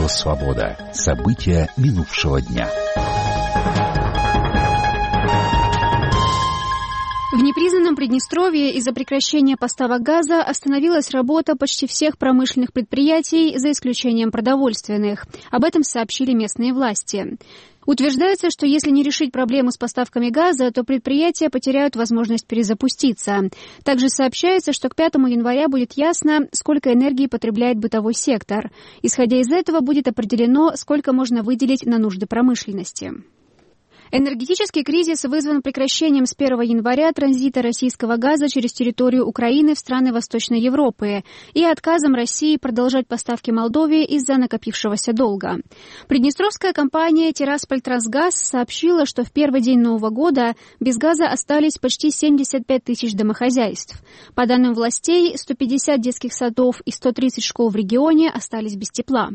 Свобода. События минувшего дня. В непризнанном Приднестровье из-за прекращения поставок газа остановилась работа почти всех промышленных предприятий, за исключением продовольственных. Об этом сообщили местные власти. Утверждается, что если не решить проблему с поставками газа, то предприятия потеряют возможность перезапуститься. Также сообщается, что к 5 января будет ясно, сколько энергии потребляет бытовой сектор. Исходя из этого, будет определено, сколько можно выделить на нужды промышленности. Энергетический кризис вызван прекращением с 1 января транзита российского газа через территорию Украины в страны Восточной Европы и отказом России продолжать поставки Молдове из-за накопившегося долга. Приднестровская компания «Тираспольтрансгаз» сообщила, что в первый день Нового года без газа остались почти 75 тысяч домохозяйств. По данным властей, 150 детских садов и 130 школ в регионе остались без тепла.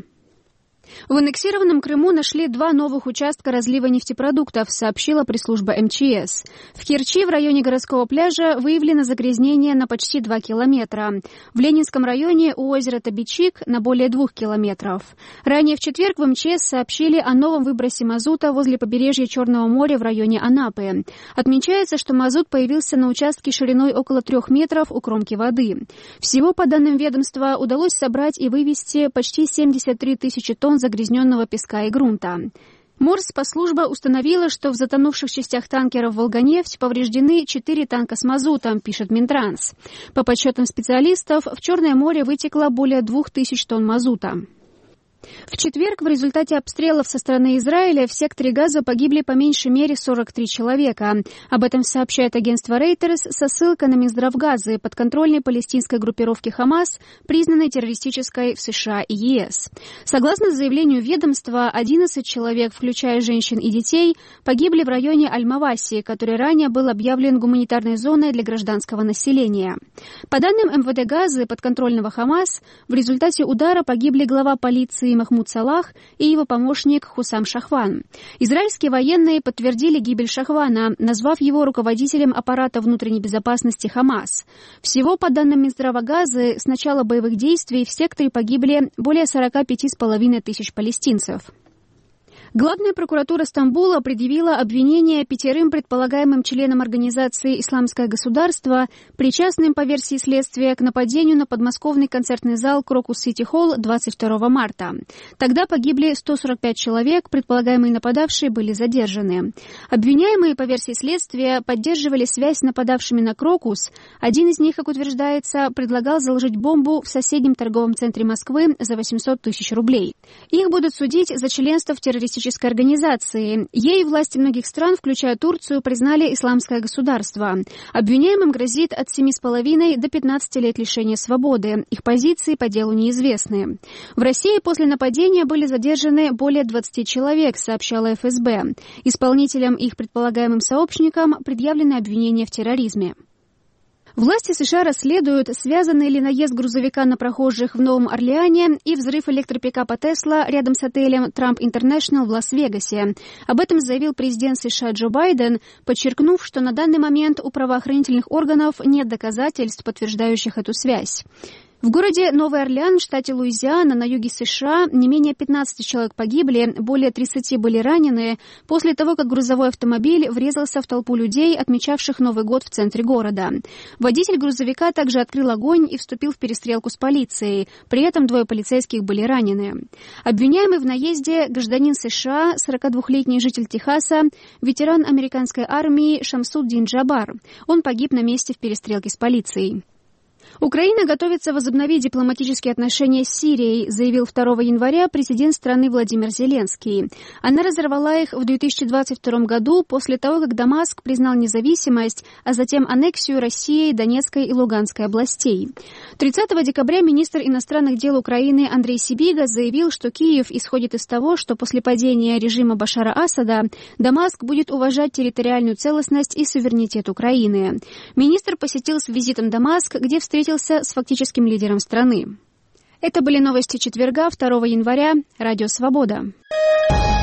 В аннексированном Крыму нашли 2 новых участка разлива нефтепродуктов, сообщила пресс-служба МЧС. В Керчи в районе городского пляжа выявлено загрязнение на почти 2 километра. В Ленинском районе у озера Табичик на более 2 километров. Ранее в четверг в МЧС сообщили о новом выбросе мазута возле побережья Черного моря в районе Анапы. Отмечается, что мазут появился на участке шириной около 3 метров у кромки воды. Всего, по данным ведомства, удалось собрать и вывести почти 73 тысячи тонн загрязненного песка и грунта. Морспослужба установила, что в затонувших частях танкеров «Волганефть» повреждены 4 танка с мазутом, пишет Минтранс. По подсчетам специалистов, в Черное море вытекло более 2000 тонн мазута. В четверг в результате обстрелов со стороны Израиля в секторе Газа погибли по меньшей мере 43 человека. Об этом сообщает агентство Reuters со ссылкой на Минздрав Газы, подконтрольной палестинской группировки «Хамас», признанной террористической в США и ЕС. Согласно заявлению ведомства, 11 человек, включая женщин и детей, погибли в районе Аль-Маваси, который ранее был объявлен гуманитарной зоной для гражданского населения. По данным МВД Газы, подконтрольного «Хамас», в результате удара погибли глава полиции Махмуд Салах и его помощник Хусам Шахван. Израильские военные подтвердили гибель Шахвана, назвав его руководителем аппарата внутренней безопасности Хамас. Всего, по данным Минздрава Газы, с начала боевых действий в секторе погибли более 45,5 тысяч палестинцев. Главная прокуратура Стамбула предъявила обвинение 5 предполагаемым членам организации «Исламское государство», причастным, по версии следствия, к нападению на подмосковный концертный зал «Крокус Сити Холл» 22 марта. Тогда погибли 145 человек, предполагаемые нападавшие были задержаны. Обвиняемые, по версии следствия, поддерживали связь с нападавшими на «Крокус». Один из них, как утверждается, предлагал заложить бомбу в соседнем торговом центре Москвы за 800 тысяч рублей. Их будут судить за членство в террористической организации. Ей власти многих стран, включая Турцию, признали «Исламское государство». Обвиняемым грозит от 7,5 до 15 лет лишения свободы. Их позиции по делу неизвестны. В России после нападения были задержаны более 20 человек, сообщала ФСБ. Исполнителям и их предполагаемым сообщникам предъявлены обвинения в терроризме. Власти США расследуют, связанный ли наезд грузовика на прохожих в Новом Орлеане и взрыв электропикапа «Тесла» рядом с отелем «Трамп Интернешнл» в Лас-Вегасе. Об этом заявил президент США Джо Байден, подчеркнув, что на данный момент у правоохранительных органов нет доказательств, подтверждающих эту связь. В городе Новый Орлеан в штате Луизиана на юге США не менее 15 человек погибли, более 30 были ранены после того, как грузовой автомобиль врезался в толпу людей, отмечавших Новый год в центре города. Водитель грузовика также открыл огонь и вступил в перестрелку с полицией. При этом 2 полицейских были ранены. Обвиняемый в наезде гражданин США, 42-летний житель Техаса, ветеран американской армии Шамсуддин Джабар. Он погиб на месте в перестрелке с полицией. Украина готовится возобновить дипломатические отношения с Сирией, заявил 2 января президент страны Владимир Зеленский. Она разорвала их в 2022 году после того, как Дамаск признал независимость, а затем аннексию Россией Донецкой и Луганской областей. 30 декабря министр иностранных дел Украины Андрей Сибига заявил, что Киев исходит из того, что после падения режима Башара Асада Дамаск будет уважать территориальную целостность и суверенитет Украины. Министр посетил с визитом Дамаск, где встретился с фактическим лидером страны. Это были новости четверга, 2 января. Радио «Свобода».